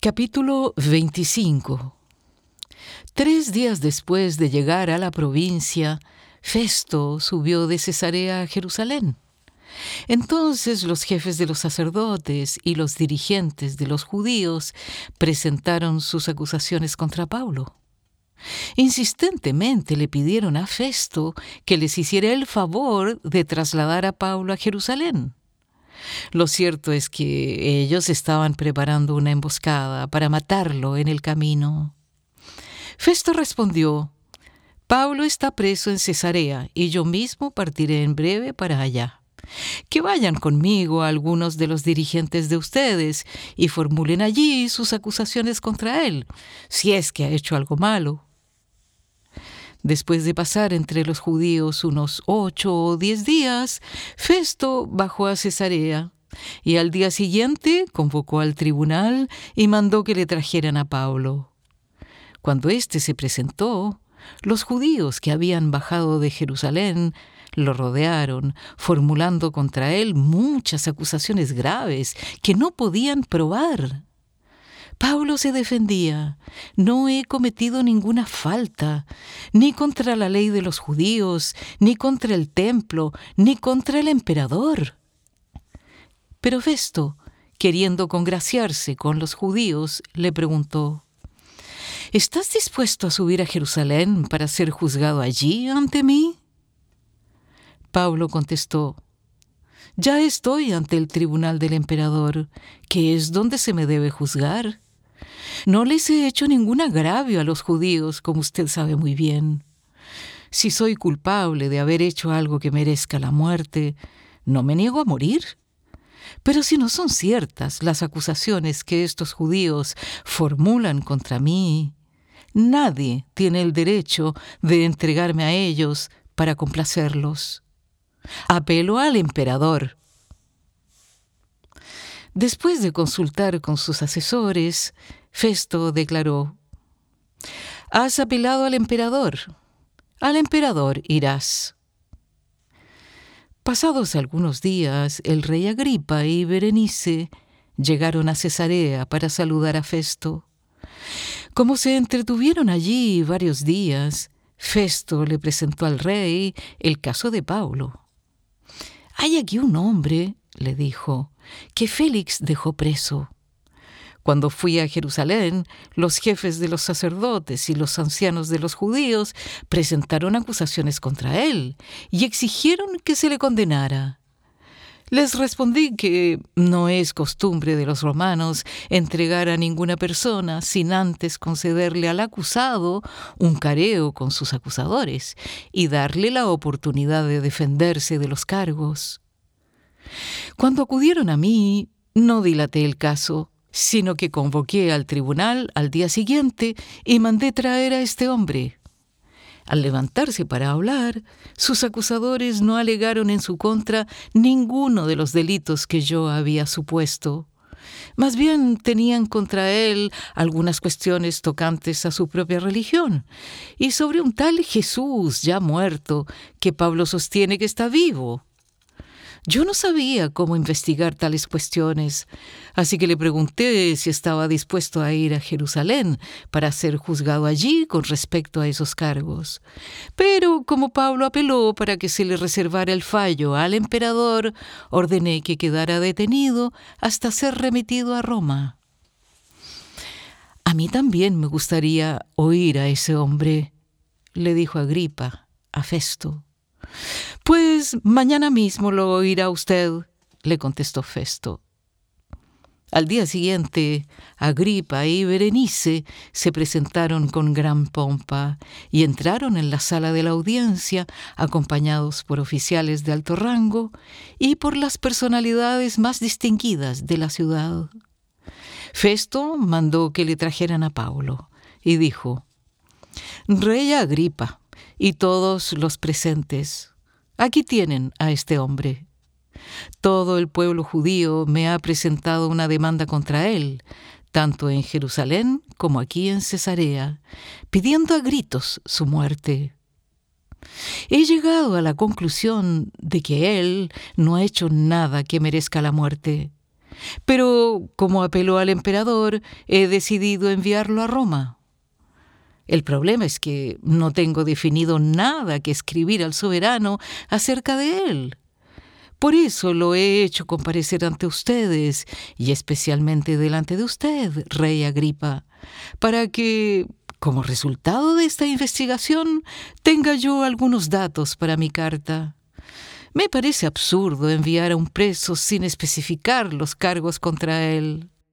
Capítulo 25. 3 días después de llegar a la provincia, Festo subió de Cesarea a Jerusalén. Entonces los jefes de los sacerdotes y los dirigentes de los judíos presentaron sus acusaciones contra Pablo. Insistentemente le pidieron a Festo que les hiciera el favor de trasladar a Pablo a Jerusalén. Lo cierto es que ellos estaban preparando una emboscada para matarlo en el camino. Festo respondió: «Pablo está preso en Cesarea y yo mismo partiré en breve para allá. Que vayan conmigo algunos de los dirigentes de ustedes y formulen allí sus acusaciones contra él, si es que ha hecho algo malo». Después de pasar entre los judíos unos 8 o 10 días, Festo bajó a Cesarea y al día siguiente convocó al tribunal y mandó que le trajeran a Pablo. Cuando éste se presentó, los judíos que habían bajado de Jerusalén lo rodearon, formulando contra él muchas acusaciones graves que no podían probar. Pablo se defendía: «No he cometido ninguna falta, ni contra la ley de los judíos, ni contra el templo, ni contra el emperador». Pero Festo, queriendo congraciarse con los judíos, le preguntó: «¿Estás dispuesto a subir a Jerusalén para ser juzgado allí ante mí?» Pablo contestó: «Ya estoy ante el tribunal del emperador, que es donde se me debe juzgar. No les he hecho ningún agravio a los judíos, como usted sabe muy bien. Si soy culpable de haber hecho algo que merezca la muerte, no me niego a morir. Pero si no son ciertas las acusaciones que estos judíos formulan contra mí, nadie tiene el derecho de entregarme a ellos para complacerlos. Apelo al emperador». Después de consultar con sus asesores, Festo declaró: «Has apelado al emperador. Al emperador irás». Pasados algunos días, el rey Agripa y Berenice llegaron a Cesarea para saludar a Festo. Como se entretuvieron allí varios días, Festo le presentó al rey el caso de Pablo. «Hay aquí un hombre», le dijo, «que Félix dejó preso. Cuando fui a Jerusalén, los jefes de los sacerdotes y los ancianos de los judíos presentaron acusaciones contra él y exigieron que se le condenara. Les respondí que no es costumbre de los romanos entregar a ninguna persona sin antes concederle al acusado un careo con sus acusadores y darle la oportunidad de defenderse de los cargos. Cuando acudieron a mí, no dilaté el caso, sino que convoqué al tribunal al día siguiente y mandé traer a este hombre. Al levantarse para hablar, sus acusadores no alegaron en su contra ninguno de los delitos que yo había supuesto. Más bien tenían contra él algunas cuestiones tocantes a su propia religión y sobre un tal Jesús ya muerto que Pablo sostiene que está vivo. Yo no sabía cómo investigar tales cuestiones, así que le pregunté si estaba dispuesto a ir a Jerusalén para ser juzgado allí con respecto a esos cargos. Pero como Pablo apeló para que se le reservara el fallo al emperador, ordené que quedara detenido hasta ser remitido a Roma». «A mí también me gustaría oír a ese hombre», le dijo Agripa a Festo. «Pues mañana mismo lo oirá usted», le contestó Festo. Al día siguiente, Agripa y Berenice se presentaron con gran pompa y entraron en la sala de la audiencia acompañados por oficiales de alto rango y por las personalidades más distinguidas de la ciudad. Festo mandó que le trajeran a Pablo y dijo: «Rey Agripa y todos los presentes, aquí tienen a este hombre. Todo el pueblo judío me ha presentado una demanda contra él, tanto en Jerusalén como aquí en Cesarea, pidiendo a gritos su muerte. He llegado a la conclusión de que él no ha hecho nada que merezca la muerte. Pero como apeló al emperador, he decidido enviarlo a Roma. El problema es que no tengo definido nada que escribir al soberano acerca de él. Por eso lo he hecho comparecer ante ustedes, y especialmente delante de usted, rey Agripa, para que, como resultado de esta investigación, tenga yo algunos datos para mi carta. Me parece absurdo enviar a un preso sin especificar los cargos contra él.